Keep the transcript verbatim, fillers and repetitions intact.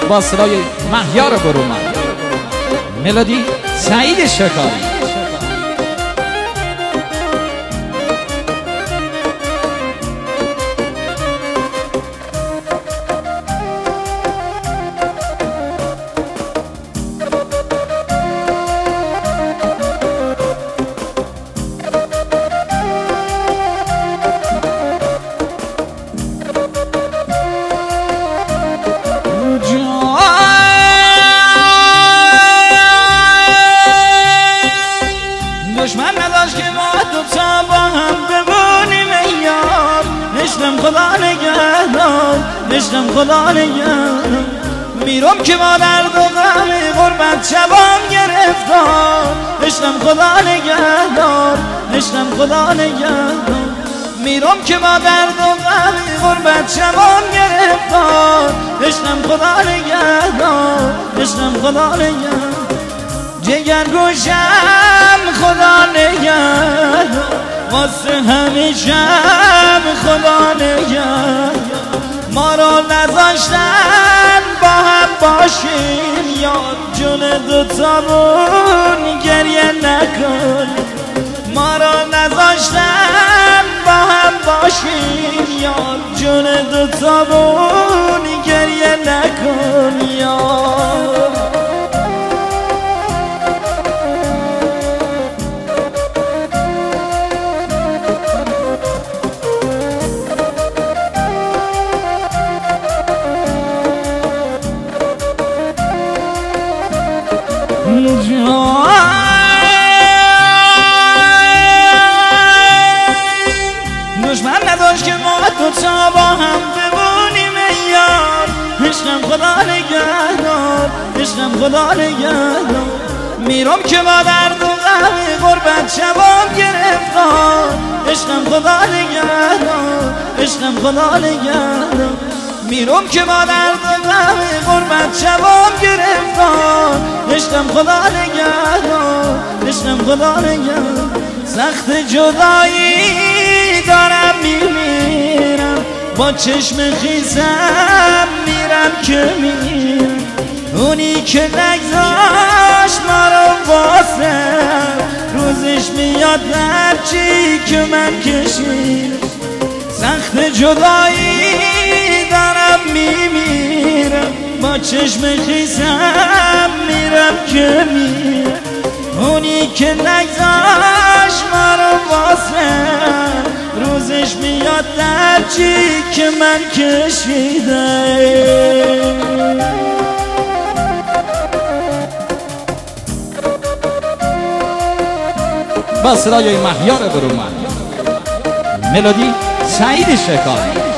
با صدای مهیار برومند، ملودی سعید شکاری. دشمن نداشت که ما دو تا با هم بمونیم ای یار. نشتم خدا نگهدار، نشتم خدا نگهدار. میرم که با درد و غم غربت شبام گرفتار. نشتم خدا نگهدار، نشتم خدا نگهدار. میرم که با درد و غم غربت شبام گرفتار. نشتم خدا نگهدار، نشتم خدا نگهدار. جگر گوشم خدا نگهدار، واسه همیشم خدا نگهدار. ما رو نذاشتن با هم باشیم یار، جون دوتامون گریه نکن. ما رو نذاشتن با هم باشیم یار، جون دوتامون گریه نکن یار. دشمن نداشت که ما دوتا با هم بمونیم ای یار. عشقم خدا نگهدار، عشقم خدا نگهدار. میرم که با درد و غم غربت شبام گرفتار. عشقم خدا نگهدار، عشقم خدا نگهدار. میرم که با درد و غم غربت شبام گرفتار. عشقم خدا نگهدار، عشقم خدا نگهدار. سخت جدایی دارم میمیرم، با چشم خیزم میرم که میرم. اونی که نگذاشت ما رو واسه روزش میاد هرچی که من کشیدم. سخت جدایی دارم میمیرم، با چشم خیزم میرم که میرم. اونی که نگذاشت ما رو واسه روزش میاد هرچی که من کشیدم. با صدای مهیار برومند، ملودی سعید شکاری.